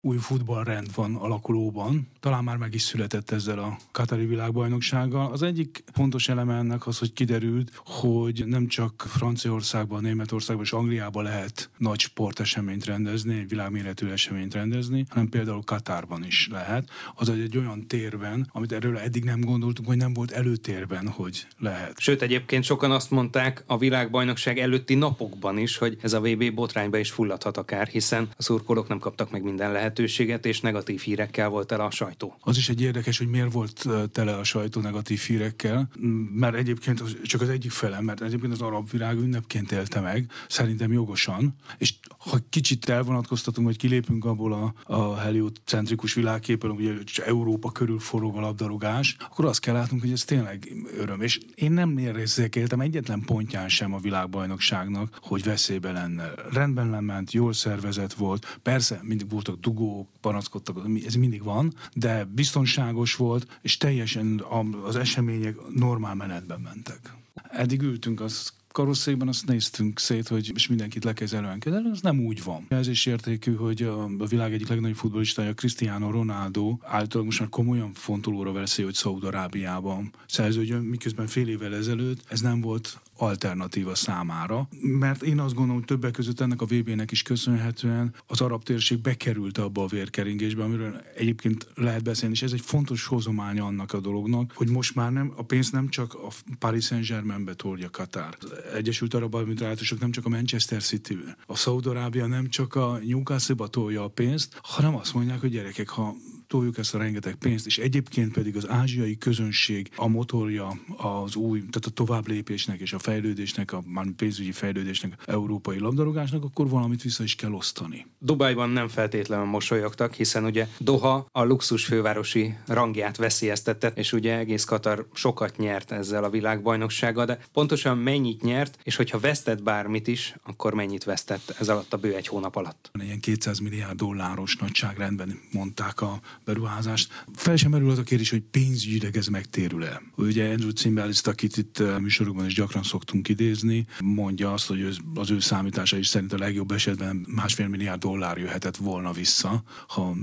új futballrend van alakulóban. Talán már meg is született ezzel a katari világbajnoksággal. Az egyik fontos eleme ennek az, hogy kiderült, hogy nem csak Franciaországban, Németországban és Angliában lehet nagy sporteseményt rendezni, egy világméretű eseményt rendezni, hanem például Katárban is lehet. Azaz egy olyan térben, amit erről eddig nem gondoltunk, hogy nem volt előtérben, hogy lehet. Sőt, egyébként sokan azt mondták a világbajnokság előtti napokban is, hogy ez a VB botrányba is fulladhat akár, hiszen a szurkolók nem kaptak meg minden lehetőséget, és negatív hírekkel volt tele a sajtó. Az is egy érdekes, hogy miért volt tele a sajtó negatív hírekkel, mert egyébként csak az egyik fele, mert egyébként az arab világ ünnepként élte meg, szerintem jogosan, és ha kicsit elvonatkoztatunk, hogy kilépünk abból a heliocentrikus világképből, ugye Európa körül forog a labdarúgás, akkor azt kell látnunk, hogy ez tényleg öröm. És én nem érzékeltem egyetlen pontján sem a világbajnokságnak, hogy veszélybe lenne. Rendben lement, jól szervezett volt, persze mindig voltak dugók, panaszkodtak, ez mindig van, de biztonságos volt, és teljesen az események normál menetben mentek. Eddig ültünk az karosszékben, azt néztünk szét, hogy és mindenkit lekezelően kezelni, az nem úgy van. Ez is értékű, hogy a világ egyik legnagyobb futballistája, Cristiano Ronaldo általában most már komolyan fontolóra veszi, hogy Szaúd-Arábiában szerződjön, miközben fél évvel ezelőtt ez nem volt alternatíva számára, mert én azt gondolom, hogy többek között ennek a VB-nek is köszönhetően az arab térség bekerült abba a vérkeringésbe, amiről egyébként lehet beszélni, és ez egy fontos hozománya annak a dolognak, hogy most már nem, a pénz nem csak a Paris Saint-Germainbe tolja Katár. Az Egyesült Arab Emirátusok nem csak a Manchester City-be. A Szaúd-Arábia nem csak a Newcastle-ba tolja a pénzt, hanem azt mondják, hogy gyerekek, ha toljuk ezt a rengeteg pénzt, és egyébként pedig az ázsiai közönség a motorja az új, tehát a továbblépésnek és a fejlődésnek, a már pénzügyi fejlődésnek, európai labdarúgásnak, akkor valamit vissza is kell osztani. Dubajban nem feltétlenül mosolyogtak, hiszen ugye Doha a luxus fővárosi rangját veszélyeztette, és ugye egész Katar sokat nyert ezzel a világbajnoksággal, de pontosan mennyit nyert, és hogyha vesztett bármit is, akkor mennyit vesztett ez alatt a bő egy hónap alatt? Ilyen 200 milliárd dolláros nagyságrendben mondták a beruházást. Fel sem merül az a kérdés, hogy pénzügyileg ez megtérül-e. Ugye Andrew Zimbalist, akit itt a műsorokban is gyakran szoktunk idézni, mondja azt, hogy az ő számítása is szerint a legjobb esetben $1,5 milliárd jöhetett volna vissza, ha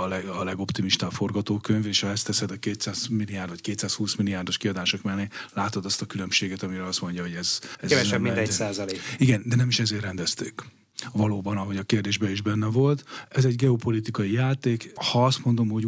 a legoptimistább forgatókönyv, és ha ezt teszed a 200 milliárd vagy 220 milliárdos kiadások mellé, látod azt a különbséget, amire azt mondja, hogy ez kevesebb, mint 1%. Igen, de nem is ezért rendezték. Valóban, ahogy a kérdésben is benne volt. Ez egy geopolitikai játék. Ha azt mondom, hogy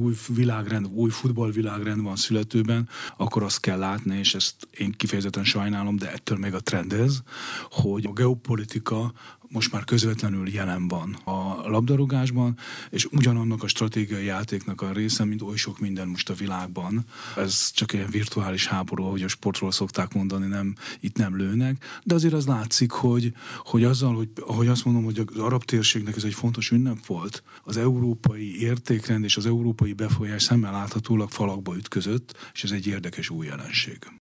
új futballvilágrend van születőben, akkor azt kell látni, és ezt én kifejezetten sajnálom, de ettől még a trend ez, hogy a geopolitika most már közvetlenül jelen van a labdarúgásban, és ugyanannak a stratégiai játéknak a része, mint oly sok minden most a világban. Ez csak egy virtuális háború, ahogy a sportról szokták mondani, itt nem lőnek, de azért az látszik, hogy azzal, hogy azt mondom, hogy az arab térségnek ez egy fontos ünnep volt, az európai értékrend és az európai befolyás szemmel láthatólag falakba ütközött, és ez egy érdekes új jelenség.